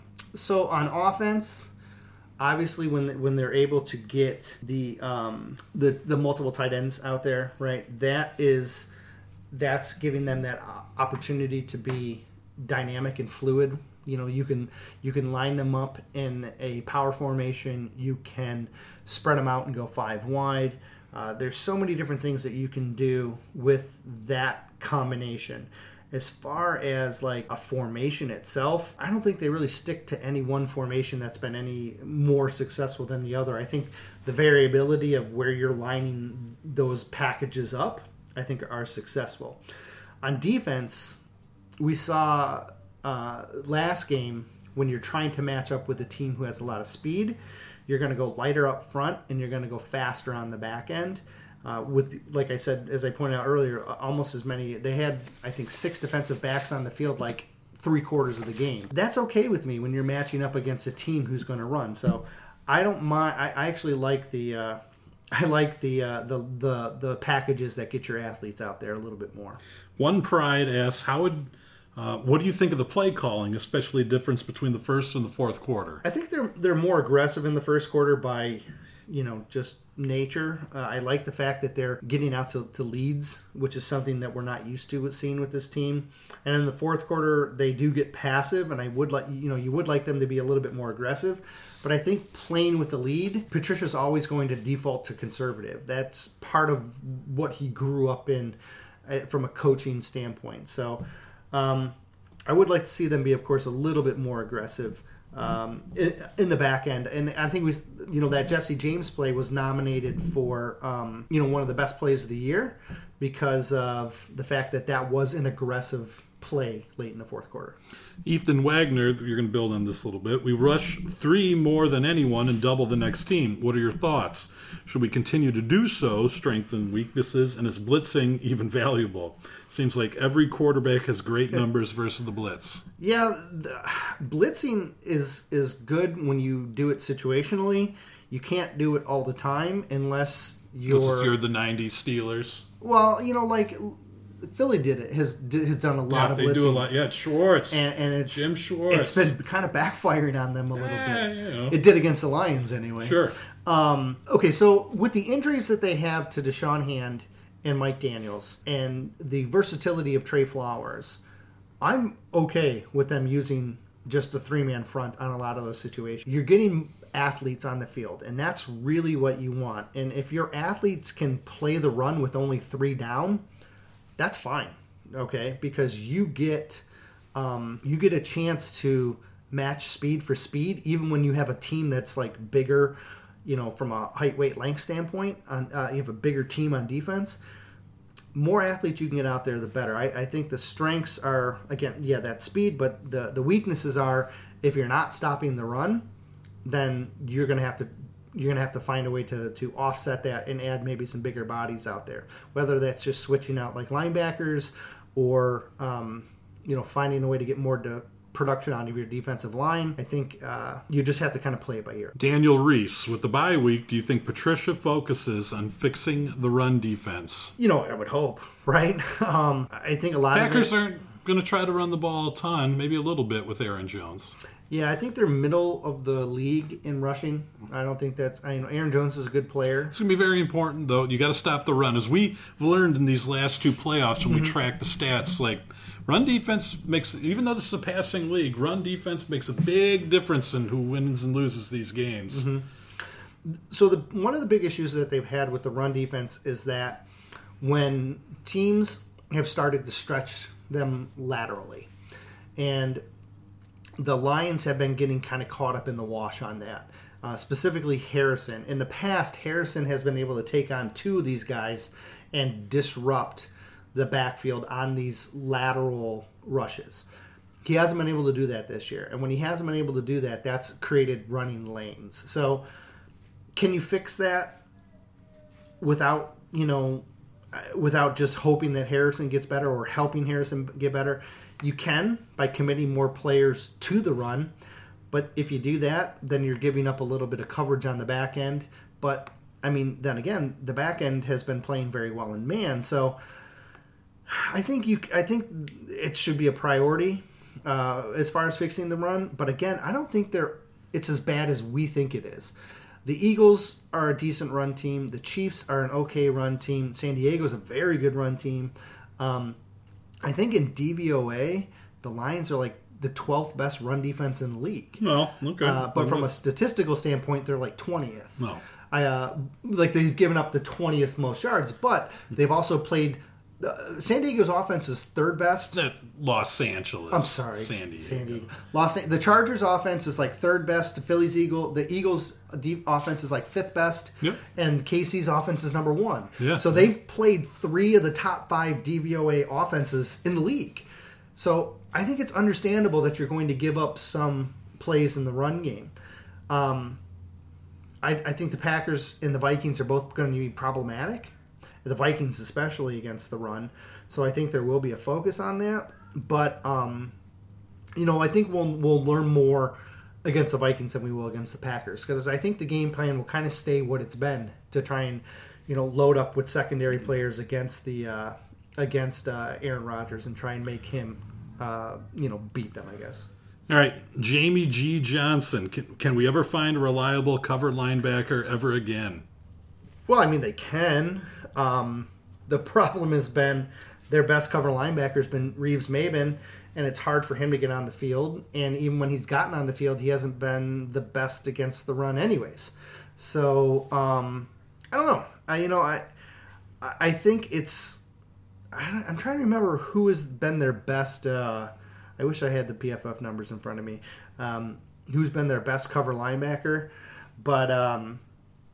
so on offense, obviously when when they're able to get the um, the the multiple tight ends out there, right? That is that's giving them that opportunity to be dynamic and fluid. You know, you can you can line them up in a power formation. You can spread them out and go five wide. Uh, there's so many different things that you can do with that combination. As far as like a formation itself, I don't think they really stick to any one formation that's been any more successful than the other. I think the variability of where you're lining those packages up, I think are successful. On defense, we saw uh, last game when you're trying to match up with a team who has a lot of speed, you're going to go lighter up front and you're going to go faster on the back end. Uh, with, like I said, as I pointed out earlier, almost as many. They had, I think, six defensive backs on the field like three quarters of the game. That's okay with me when you're matching up against a team who's going to run. So I don't mind. I, I actually like the uh, I like the, uh, the the the packages that get your athletes out there a little bit more. One Pride asks, how would uh, what do you think of the play calling, especially the difference between the first and the fourth quarter? I think they're they're more aggressive in the first quarter by, you know, just nature. Uh, I like the fact that they're getting out to, to leads, which is something that we're not used to with seeing with this team. And in the fourth quarter, they do get passive, and I would like, you know, you would like them to be a little bit more aggressive. But I think playing with the lead, Patricia's always going to default to conservative. That's part of what he grew up in uh, from a coaching standpoint. So um, I would like to see them be, of course, a little bit more aggressive um, in, in the back end. And I think we, you know, that Jesse James play was nominated for, um, you know, one of the best plays of the year because of the fact that that was an aggressive play late in the fourth quarter. Ethan Wagner, you're going to build on this a little bit. We rush three more than anyone and double the next team. What are your thoughts? Should we continue to do so, strengthen weaknesses, and is blitzing even valuable? Seems like every quarterback has great numbers versus the blitz. Yeah, the, blitzing is is good when you do it situationally. You can't do it all the time unless you're... This is you're the nineties Steelers. Well, you know, like... Philly did it. Has has done a lot yeah, of they blitzing. do a lot. Yeah, Schwartz and, and it's Jim Schwartz. It's been kind of backfiring on them a little yeah, bit. You know. It did against the Lions anyway. Sure. Um, okay, so with the injuries that they have to Deshaun Hand and Mike Daniels, and the versatility of Trey Flowers, I'm okay with them using just a three-man front on a lot of those situations. You're getting athletes on the field, and that's really what you want. And if your athletes can play the run with only three down, that's fine. Okay, because you get um, you get a chance to match speed for speed, even when you have a team that's like bigger, you know, from a height, weight, length standpoint. On, uh, you have a bigger team on defense. More athletes you can get out there, the better. I, I think the strengths are, again, yeah, that speed, but the the weaknesses are if you're not stopping the run, then you're gonna have to. You're going to have to find a way to, to offset that and add maybe some bigger bodies out there. Whether that's just switching out like linebackers or, um, you know, finding a way to get more to production out of your defensive line. I think uh, you just have to kind of play it by ear. Daniel Reese, with the bye week, do you think Patricia focuses on fixing the run defense? You know, I would hope, right? um, I think a lot Packers of it, aren't going to try to run the ball a ton, maybe a little bit with Aaron Jones. Yeah, I think they're middle of the league in rushing. I don't think that's... I know Aaron Jones is a good player. It's going to be very important, though. You got to stop the run. As we've learned in these last two playoffs when mm-hmm. we track the stats, like run defense makes... Even though this is a passing league, run defense makes a big difference in who wins and loses these games. Mm-hmm. So the one of the big issues that they've had with the run defense is that when teams have started to stretch them laterally, and the Lions have been getting kind of caught up in the wash on that. Uh, specifically Harrison. In the past, Harrison has been able to take on two of these guys and disrupt the backfield on these lateral rushes. He hasn't been able to do that this year. And when he hasn't been able to do that, that's created running lanes. So can you fix that without you know, without just hoping that Harrison gets better or helping Harrison get better. You can by committing more players to the run, but if you do that, then you're giving up a little bit of coverage on the back end. But, I mean, then again, the back end has been playing very well in man, so I think you. I think it should be a priority uh, as far as fixing the run. But again, I don't think they're. It's as bad as we think it is. The Eagles are a decent run team. The Chiefs are an okay run team. San Diego's a very good run team. Um, I think in D V O A, the Lions are like the twelfth best run defense in the league. Well, okay. Uh, but from a statistical standpoint, they're like twentieth. No. I uh, like they've given up the twentieth most yards, but they've also played. Uh, San Diego's offense is third best. That Los Angeles. I'm sorry, San Diego. San Diego. Los the Chargers' offense is like third best. The Phillies Eagle. The Eagles' deep offense is like fifth best. Yep. And K C's offense is number one. Yeah. So they've played three of the top five D V O A offenses in the league. So I think it's understandable that you're going to give up some plays in the run game. Um, I, I think the Packers and the Vikings are both going to be problematic. The Vikings especially against the run. So I think there will be a focus on that. But, um, you know, I think we'll we'll learn more against the Vikings than we will against the Packers. Because I think the game plan will kind of stay what it's been to try and, you know, load up with secondary players against the uh, against uh, Aaron Rodgers and try and make him, uh, you know, beat them, I guess. All right, Jamie G. Johnson. Can, can we ever find a reliable cover linebacker ever again? Well, I mean, they can. Um, the problem has been their best cover linebacker has been Reeves-Maybin, and it's hard for him to get on the field. And even when he's gotten on the field, he hasn't been the best against the run anyways. So, um, I don't know. I, you know, I I think it's... I don't, I'm trying to remember who has been their best... Uh, I wish I had the P F F numbers in front of me. Um, who's been their best cover linebacker. But, um,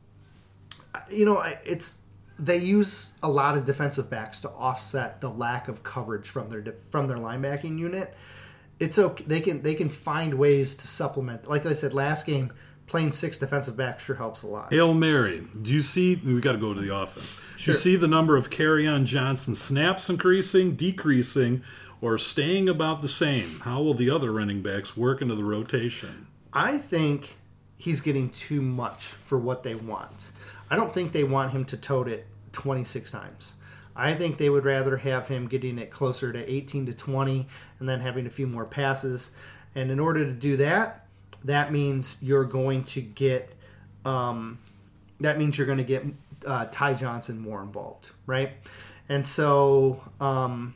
you know, it's... They use a lot of defensive backs to offset the lack of coverage from their from their linebacking unit. It's okay. They can they can find ways to supplement. Like I said last game, playing six defensive backs sure helps a lot. Hail Mary. Do you see? We got to go to the offense. Sure. Do you see the number of Kerryon Johnson snaps increasing, decreasing, or staying about the same? How will the other running backs work into the rotation? I think he's getting too much for what they want. I don't think they want him to tote it twenty-six times. I think they would rather have him getting it closer to eighteen to twenty and then having a few more passes. And in order to do that, that means you're going to get um, that means you're going to get uh, Ty Johnson more involved, right? And so um,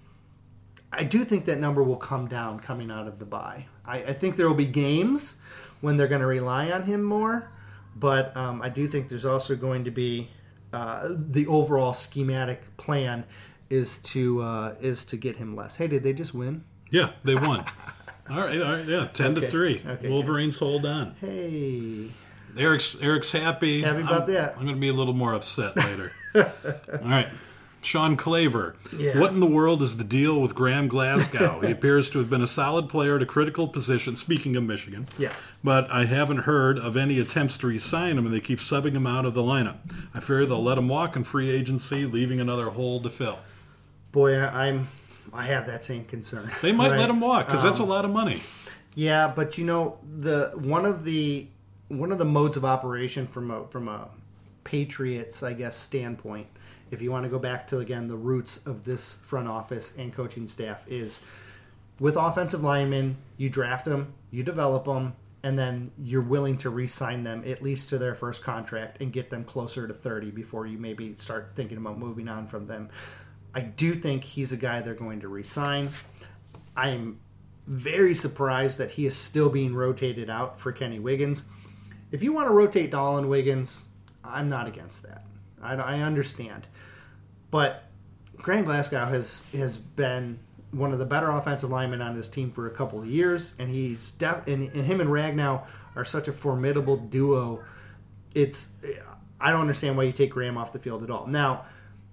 I do think that number will come down coming out of the bye. I, I think there will be games when they're going to rely on him more. But um, I do think there's also going to be uh, the overall schematic plan is to uh, is to get him less. Hey, did they just win? Yeah, they won. all right, all right, yeah, ten okay. to three. Okay, Wolverines good. Hold on. Hey, Eric's Eric's happy. Happy about I'm, that. I'm going to be a little more upset later. All right. Sean Claver. Yeah. What in the world is the deal with Graham Glasgow? He appears to have been a solid player at a critical position, speaking of Michigan. Yeah. But I haven't heard of any attempts to re-sign him, and they keep subbing him out of the lineup. I fear they'll let him walk in free agency, leaving another hole to fill. Boy, I'm I have that same concern. They might right? let him walk because um, that's a lot of money. Yeah, but you know the one of the one of the modes of operation from a from a Patriots, I guess, standpoint, if you want to go back to, again, the roots of this front office and coaching staff, is with offensive linemen, you draft them, you develop them, and then you're willing to re-sign them at least to their first contract and get them closer to thirty before you maybe start thinking about moving on from them. I do think he's a guy they're going to re-sign. I'm very surprised that he is still being rotated out for Kenny Wiggins. If you want to rotate Dolan Wiggins, I'm not against that. I, I understand. But Graham Glasgow has has been one of the better offensive linemen on his team for a couple of years, and he's def- and, and him and Ragnow are such a formidable duo. It's I don't understand why you take Graham off the field at all. Now,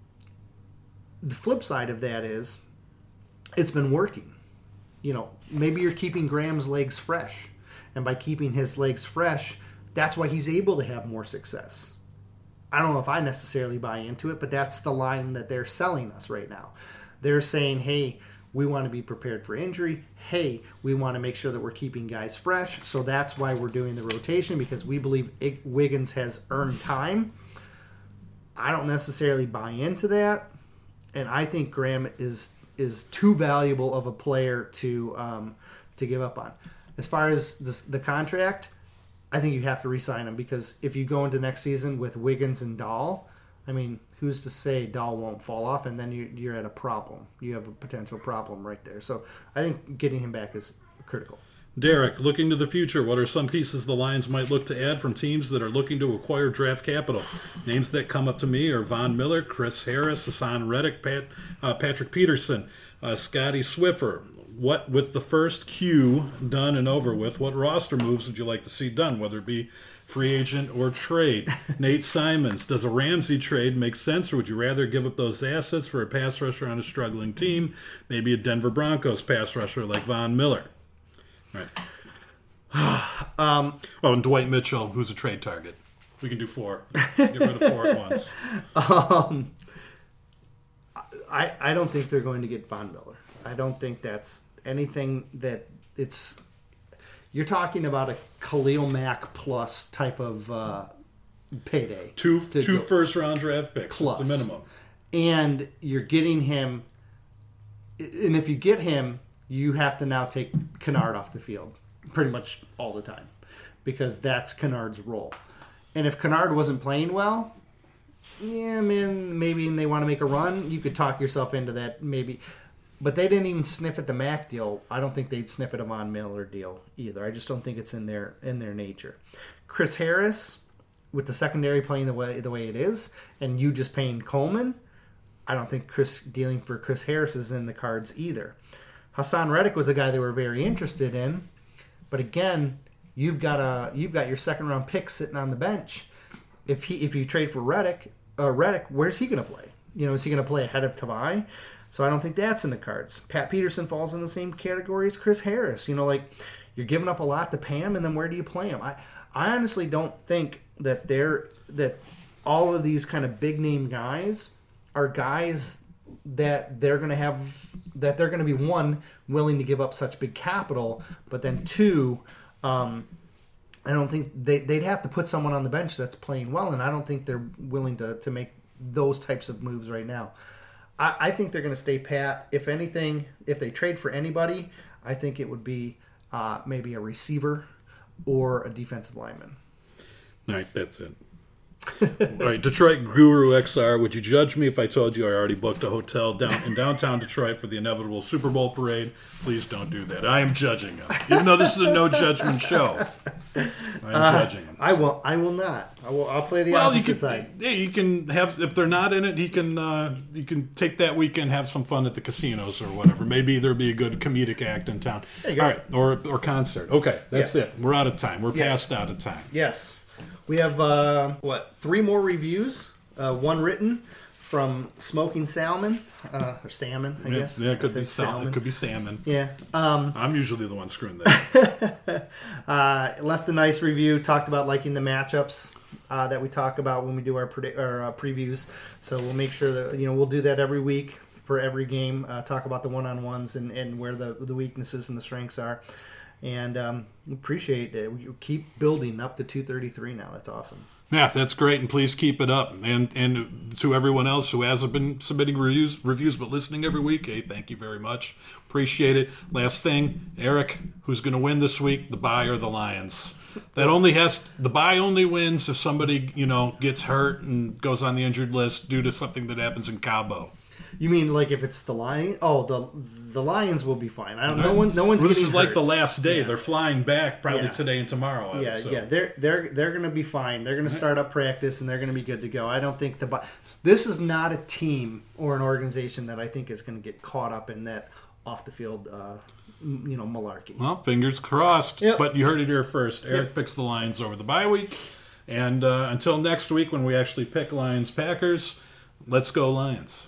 the flip side of that is it's been working. You know, maybe you're keeping Graham's legs fresh, and by keeping his legs fresh, that's why he's able to have more success. I don't know if I necessarily buy into it, but that's the line that they're selling us right now. They're saying, hey, we want to be prepared for injury. Hey, we want to make sure that we're keeping guys fresh. So that's why we're doing the rotation, because we believe Wiggins has earned time. I don't necessarily buy into that. And I think Graham is is too valuable of a player to um, to give up on. As far as this, the contract, I think you have to re-sign him, because if you go into next season with Wiggins and Dahl, I mean, who's to say Dahl won't fall off, and then you, you're at a problem. You have a potential problem right there. So I think getting him back is critical. Derek, looking to the future, what are some pieces the Lions might look to add from teams that are looking to acquire draft capital? Names that come up to me are Von Miller, Chris Harris, Hassan Reddick, Pat, uh, Patrick Peterson, uh, Scotty Swiffer. What, with the first Q done and over with, what roster moves would you like to see done, whether it be free agent or trade? Nate Simons, does a Ramsey trade make sense, or would you rather give up those assets for a pass rusher on a struggling team, maybe a Denver Broncos pass rusher like Von Miller? Right. um, oh, and Dwight Mitchell, who's a trade target. We can do four. Get rid of four at once. Um, I I don't think they're going to get Von Miller. I don't think that's anything that it's. You're talking about a Khalil Mack plus type of uh, payday. Two two go. first round draft picks plus at the minimum, and you're getting him. And if you get him, you have to now take Kennard off the field pretty much all the time, because that's Kennard's role. And if Kennard wasn't playing well, yeah, man, maybe they want to make a run. You could talk yourself into that, maybe. But they didn't even sniff at the Mac deal. I don't think they'd sniff at a Von Miller deal either. I just don't think it's in their in their nature. Chris Harris, with the secondary playing the way the way it is, and you just paying Coleman, I don't think Chris dealing for Chris Harris is in the cards either. Hassan Reddick was a guy they were very interested in, but again, you've got a you've got your second round pick sitting on the bench. If he if you trade for Reddick, uh, Reddick, where's he going to play? You know, is he going to play ahead of Tavai? So I don't think that's in the cards. Pat Peterson falls in the same category as Chris Harris. You know, like, you're giving up a lot to pay him, and then where do you play him? I, I honestly don't think that they're that all of these kind of big name guys are guys that they're going to have that they're going to be, one, willing to give up such big capital, but then two, um, I don't think they they'd have to put someone on the bench that's playing well, and I don't think they're willing to to make those types of moves right now. I think they're going to stay pat. If anything, if they trade for anybody, I think it would be uh, maybe a receiver or a defensive lineman. All right, that's it. All right, Detroit Guru X R, would you judge me if I told you I already booked a hotel down in downtown Detroit for the inevitable Super Bowl parade? Please don't do that. I am judging him. Even though this is a no judgment show, I am uh, judging him. I will. I will not. I will. I'll play the well, opposite you can, side. Yeah, you can have if they're not in it. He can. Uh, you can take that weekend, have some fun at the casinos or whatever. Maybe there'll be a good comedic act in town. There you go. All right, or or concert. Okay, that's yeah. it. We're out of time. We're yes. past out of time. Yes. We have, uh, what, three more reviews. Uh, one written from Smoking Salmon, uh, or Salmon, I yeah, guess. Yeah, it could be salmon. salmon. It could be salmon. Yeah. Um, I'm usually the one screwing that. uh, left a nice review, talked about liking the matchups uh, that we talk about when we do our, predi- our uh, previews. So we'll make sure that, you know, we'll do that every week for every game, uh, talk about the one-on-ones and, and where the, the weaknesses and the strengths are. And um, appreciate it. We keep building up to two thirty-three now. That's awesome. Yeah, that's great, and please keep it up. And and to everyone else who hasn't been submitting reviews, reviews but listening every week, hey, thank you very much. Appreciate it. Last thing, Eric, who's going to win this week, the bye or the Lions? That only has the bye only wins if somebody you know gets hurt and goes on the injured list due to something that happens in Cabo. You mean like if it's the Lions? Oh, the the Lions will be fine. I don't. No one. No one's. Well, this getting is hurt. like the last day. Yeah. They're flying back probably yeah. today and tomorrow. Yeah, so. yeah. They're they're they're going to be fine. They're going to start up practice and they're going to be good to go. I don't think the. This is not a team or an organization that I think is going to get caught up in that off the field, uh, you know, malarkey. Well, fingers crossed. Yep. But you heard it here first. Eric yep. picks the Lions over the bye week, and uh, until next week when we actually pick Lions Packers, let's go Lions.